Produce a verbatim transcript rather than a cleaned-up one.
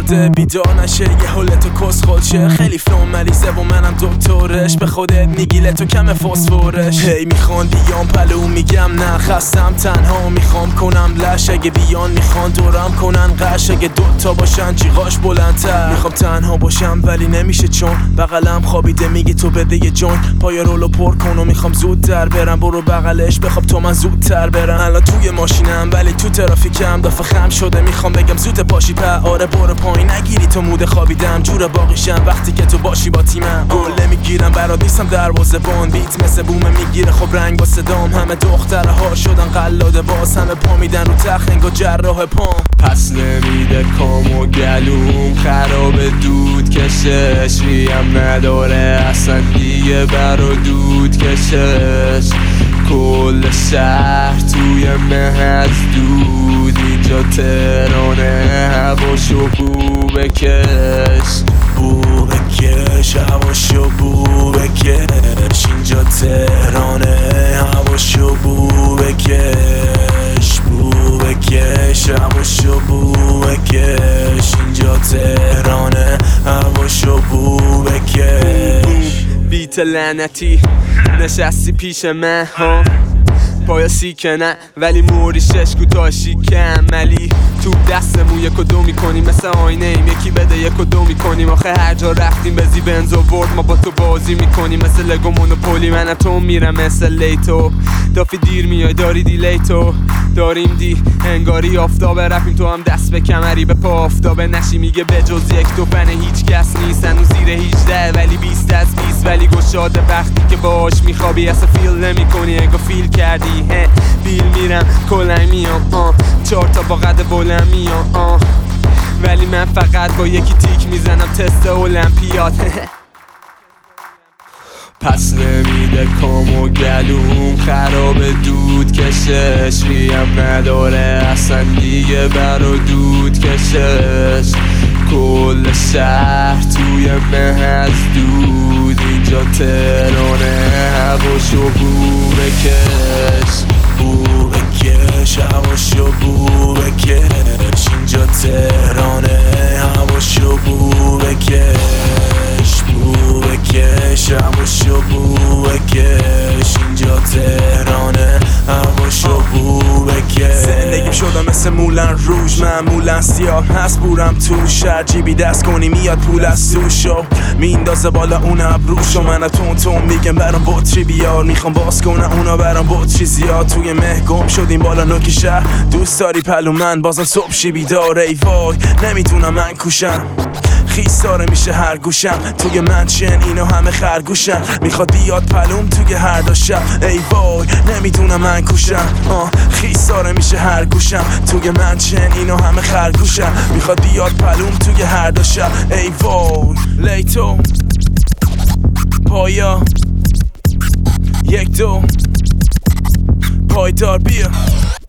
افته بیدار نشه یه حالتو کس خودشه خیلی فلون مریضه و منم دکترش به خودت میگی تو کم فسفورش هی میخوان بیام پلو میگم نه خستم تنها میخوام کنم لش اگه بیان میخوان دورم کنن قش اگه دوتا باشن جیغاش بلندتر میخوام تنها باشم ولی نمیشه چون بغلم خوابیده میگی تو بده یه جون پای رولو پر کن و میخوام زودتر برم برو بغلش بخواب تو من زودتر برم الان توی ماشینم ولی تو ترافیکم دافه خم شده میخوام بگم زود پاشی په آره برو پایین نگیری تو موده خوابیدم جور باقیشم وقتی که تو باشی با تیمم گل نمیگیرم برات نیستم دروازه بان بیت مثل بومه میگیره خب رنگ با صدام همه دخترها شدن قلاده باز همه پا میدن رو تخت انگار جراح پام پس نمیده کام و گلوم خراب دود کشش ریم نداره اصلا دیگه برا دود کشش کل شهر توی مه از دود اینجا تهرانه هواشو بو بکش بو بکش هواشو بو بکش اینجا تهرانه هواشو بو بکش بو بکش هواشو بو بکش اینجا تهرانه هواشو بو بکش بیت لعنتی نشستی پیش من ها پایا سیکنه ولی موری شش کوتاه شیکم ملی تو دستمون یک و دو میکنیم مثل آینه ایم یکی بده یک و دو میکنیم آخه هر جا رفتیم بزی بنز و ورد ما با تو بازی میکنیم مثل لگو مونوپولی منم تو میرم مثل لیتو دافی دیر میای داری دیلی تو داریم دی انگاری آفتابه رفتیم تو هم دست به کمری به پا آفتابه نشی میگه به جز یک دو پنه هیچ کس نیست هنوز زیر هیجده ولی بیست از بیست ولی گشاده وقتی که باش میخوابی اصلا فیل نمی کنی انگار فیل کردی هه بیل میرم کلنگ میام آه چهار تا با قد بلند میام آه ولی من فقط با یکی تیک میزنم تست المپیاد پس نمیده کام و گلوم خراب دود کشش ریم نداره اصلا دیگه برا دود کشش کل شهر توی مه از دود اینجا تهرانه هواشو بو بکش بو بکش هواشو بو بکش اینجا تهرانه هواشو بو بکش بو بکش هواشو بو بکش اینجا تهرانه هواشو بو بکش زندگیم شدم مثل مولن روژ معمولا سیاه هست بورم تو شهر جیبی دست کنی میاد پول از سوشو میندازه بالا اون ابروشو من تون تون میگم برام بطری بیار میخوام باز کنم اونا برام بطری زیاد توی مه گم شدیم بالا نوک شهر دوست داری پلو من بازم صبح شی بیدار ای وای نمیتونم من کوشم خیس داره میشه هر گوشم توی منشن اینو همه خرگوشم میخواد بیاد پلوم توی هر دو شب ای وای نمیدونم من کوشم آه خیس داره میشه هر گوشم توی منشن اینو همه خرگوشم میخواد بیاد پلوم توی هر دو شب ای وای لیتو پایا یک دو پایدار بیا